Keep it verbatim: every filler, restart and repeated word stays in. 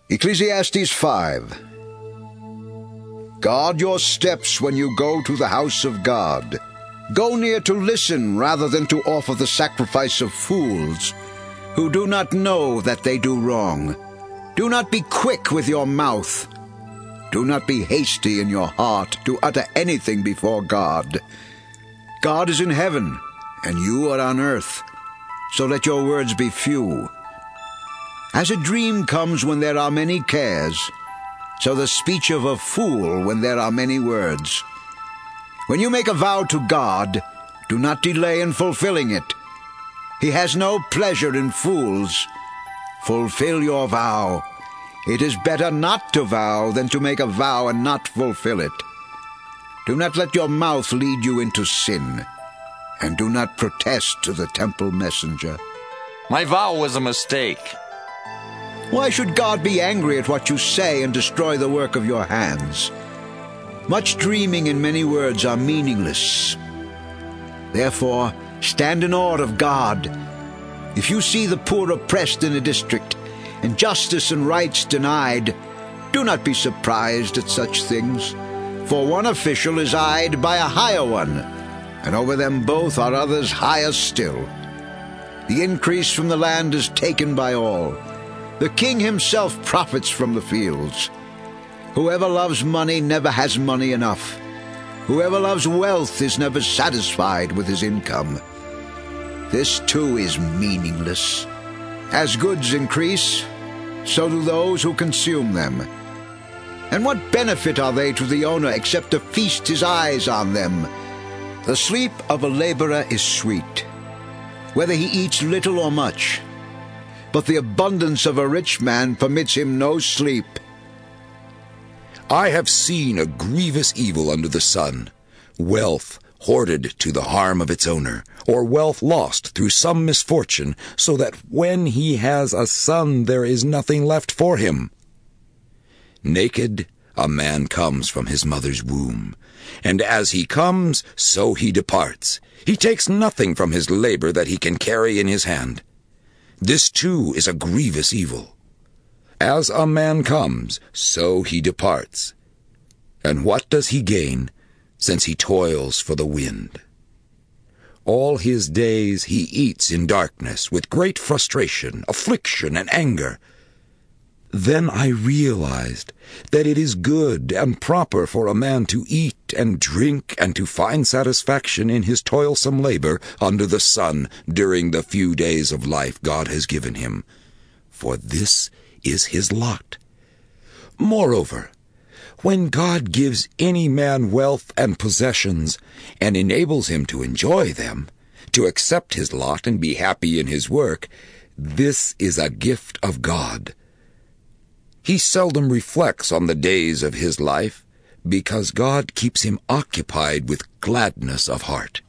Ecclesiastes five. Guard your steps when you go to the house of God. Go near to listen rather than to offer the sacrifice of fools, who do not know that they do wrong. Do not be quick with your mouth. Do not be hasty in your heart to utter anything before God. God is in heaven, and you are on earth, so let your words be few. As a dream comes when there are many cares, so the speech of a fool when there are many words. When you make a vow to God, do not delay in fulfilling it. He has no pleasure in fools. Fulfill your vow. It is better not to vow than to make a vow and not fulfill it. Do not let your mouth lead you into sin, and do not protest to the temple messenger. My vow was a mistake. Why should God be angry at what you say and destroy the work of your hands? Much dreaming and many words are meaningless. Therefore, stand in awe of God. If you see the poor oppressed in a district, and justice and rights denied, do not be surprised at such things, for one official is eyed by a higher one, and over them both are others higher still. The increase from the land is taken by all. The king himself profits from the fields. Whoever loves money never has money enough. Whoever loves wealth is never satisfied with his income. This too is meaningless. As goods increase, so do those who consume them. And what benefit are they to the owner except to feast his eyes on them? The sleep of a laborer is sweet, whether he eats little or much. But the abundance of a rich man permits him no sleep. I have seen a grievous evil under the sun, wealth hoarded to the harm of its owner, or wealth lost through some misfortune, so that when he has a son there is nothing left for him. Naked a man comes from his mother's womb, and as he comes, so he departs. He takes nothing from his labor that he can carry in his hand. This too is a grievous evil. As a man comes, so he departs. And what does he gain, since he toils for the wind? All his days he eats in darkness, with great frustration, affliction, and anger. Then I realized that it is good and proper for a man to eat and drink and to find satisfaction in his toilsome labor under the sun during the few days of life God has given him, for this is his lot. Moreover, when God gives any man wealth and possessions and enables him to enjoy them, to accept his lot and be happy in his work, this is a gift of God. He seldom reflects on the days of his life, because God keeps him occupied with gladness of heart.